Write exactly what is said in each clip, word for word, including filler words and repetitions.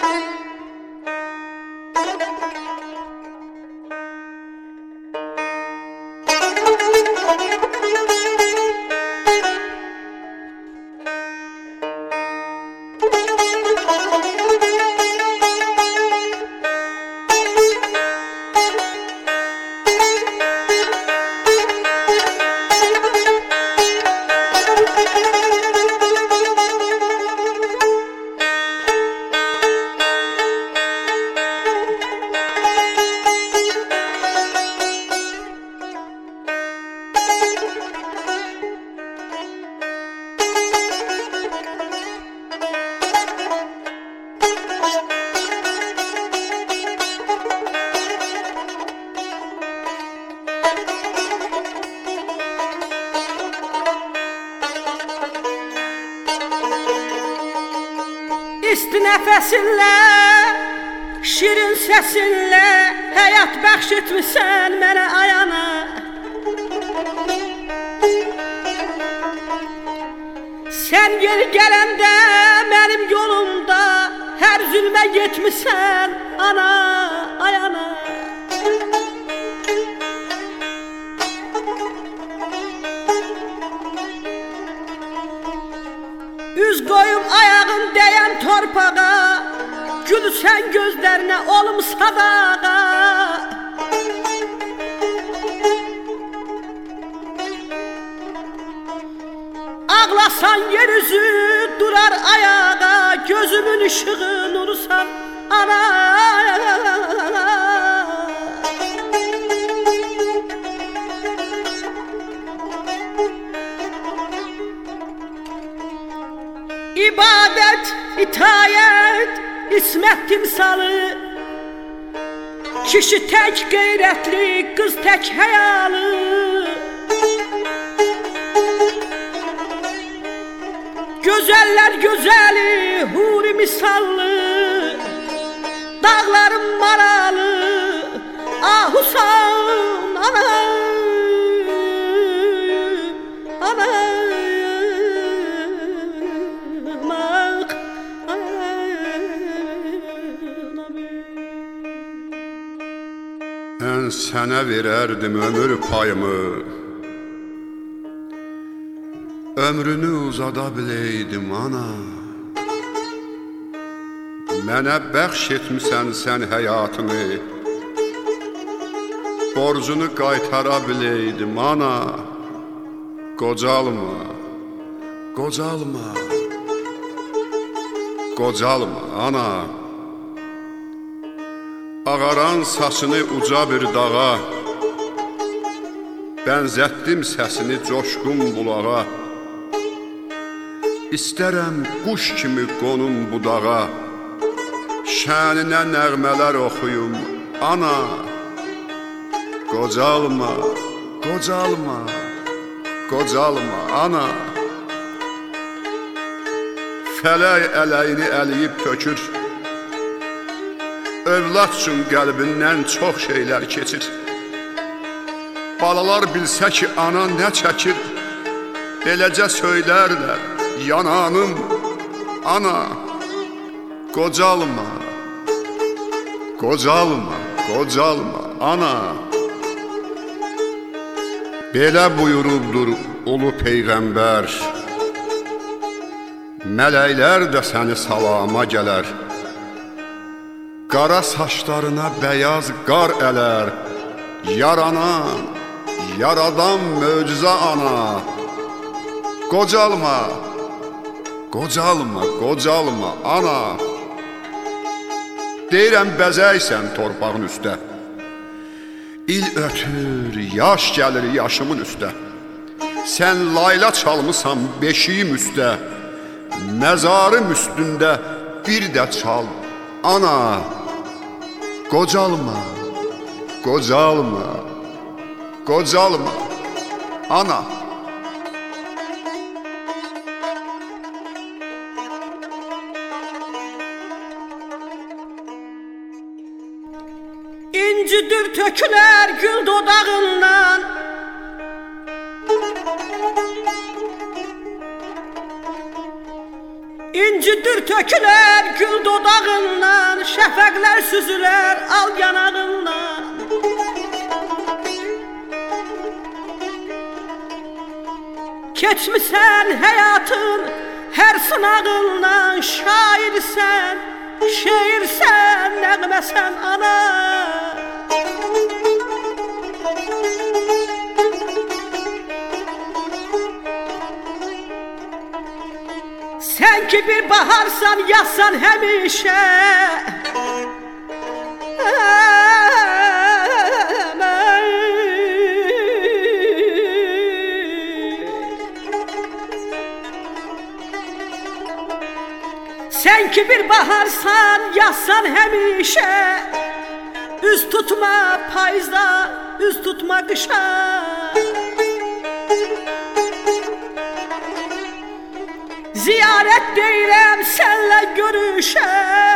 İsti nəfəsinlə, şirin səsinlə həyat bəxş etmisən mənə ayana. Sən yeri gələndə mənim yolumda hər zülmə getmisən ana, ayana. Üz qoyum ayağın dəyən torpağa, gülsən gözlərinə olum sadağa. Ağlasan yer üzü durar ayağa, gözümün ışığı nurusan ana. İbadət, itayət, ismət timsalı, kişi tək qeyrətli, qız tək həyalı. Gözəllər gözəli, huri misallı, dağlarım maralı, ahusan ana, ana. Mən sənə verərdim ömür payımı, ömrünü uzada biləydim ana. Mənə bəxş etmisən sən həyatını, borcunu qaytara biləydim ana. Qocalma, qocalma, qocalma ana. Ağaran saçını uca bir dağa, bənzətdim səsini coşqun bulağa. İstərəm quş kimi qonum budağa, şəninə nəğmələr oxuyum ana. Qocalma, qocalma, qocalma ana. Fələk ələyini əliyib tökür, övlad üçün qəlbindən çox şeylər keçir. Balalar bilsə ki, ana nə çəkir, eləcə söylərlər, yananım, ana. Qocalma, qocalma, qocalma, ana. Belə buyurubdur ulu Peyğəmbər, mələklər də səni salama gələr. Qara saçlarına bəyaz qar ələr, yaranan, yaradan möcüzə ana. Qocalma, qocalma, qocalma ana. Deyirəm bəzəksən torpağın üstə, il ötür, yaş gəlir yaşımın üstə. Sən layla çalmısan beşiyim üstə, məzarım üstündə bir də çal ana. Qocalma, qocalma, qocalma ana. İncidir tökülər gül dodağından, İncidir tökülər gül dodağından. süzüler al yanağından. Keçmişsen hayatın her sınağından, şairsen, şiirsen, nəğməsən ana. Sen ki bir baharsan, yazsan həmişə. Sen ki bir baharsan, yazsan həmişə. Üz tutma payızda, üz tutma qışa. Ziyarət deyirəm sənlə görüşə.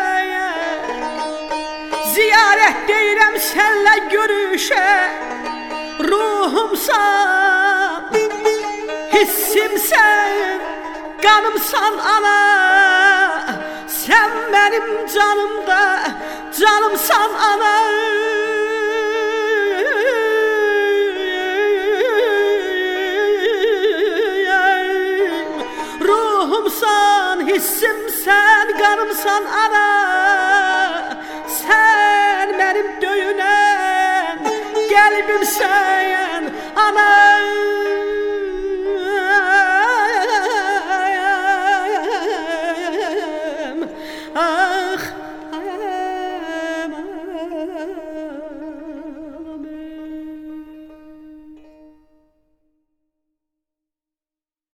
Ziyarət deyirəm sənlə görüşə. Ruhumsan, hissimsən, qanımsan ana. Sen benim canımda, canımsan ana. Ruhumsan, hissimsen, kanımsan ana.